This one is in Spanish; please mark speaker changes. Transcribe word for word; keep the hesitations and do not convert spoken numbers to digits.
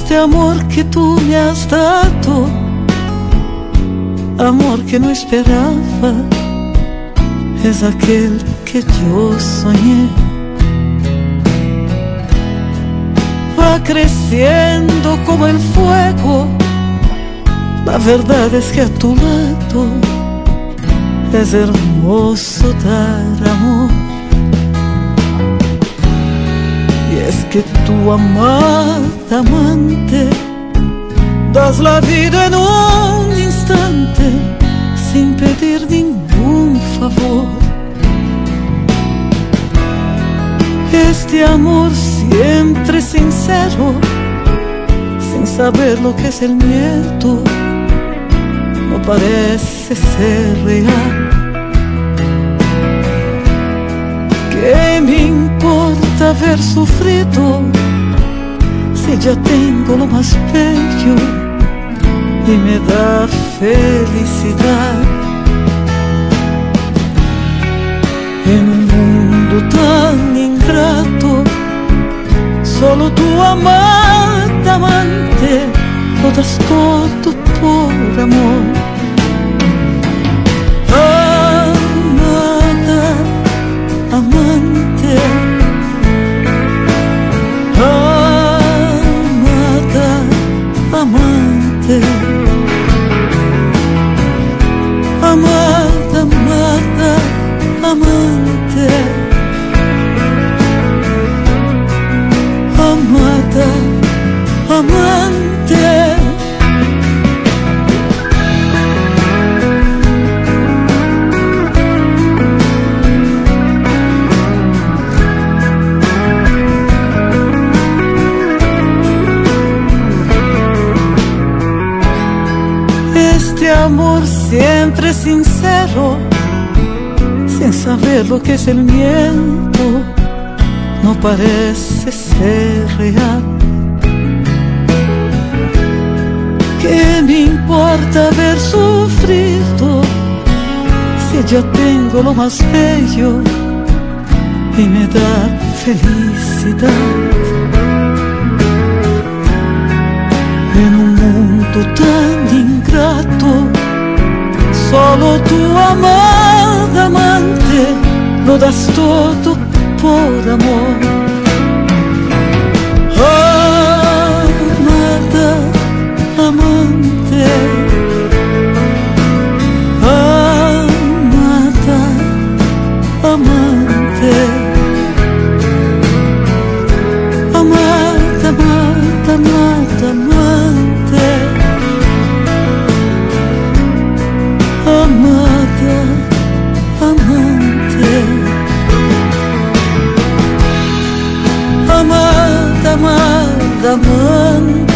Speaker 1: este amor que tú me has dado, amor que no esperaba, es aquel que yo soñé. Va creciendo como el fuego, la verdad es que a tu lado es hermoso dar amor. Y es que tu amada amante das la vida en un instante sin pedir ningún favor. Este amor siempre sincero, sin saber lo que es el miedo, no parece ser real. ¿Qué me importa haber sufrido si ya tengo lo más bello y me da felicidad? En un mundo tan ingrato, solo tu amada amante lo das todo por amor. Amada amante, amada amante, amada amada amante, amada amante. Este amor siempre sincero, sin saber lo que es el miedo, no parece ser real. ¿Qué me importa haber sufrido si ya tengo lo más bello y me da felicidad? En un mundo tan ingrato, solo tu amada amante lo das todo por amor. Amada amante, amada amante, amada amada amada amante, amada amante, amada amada amante.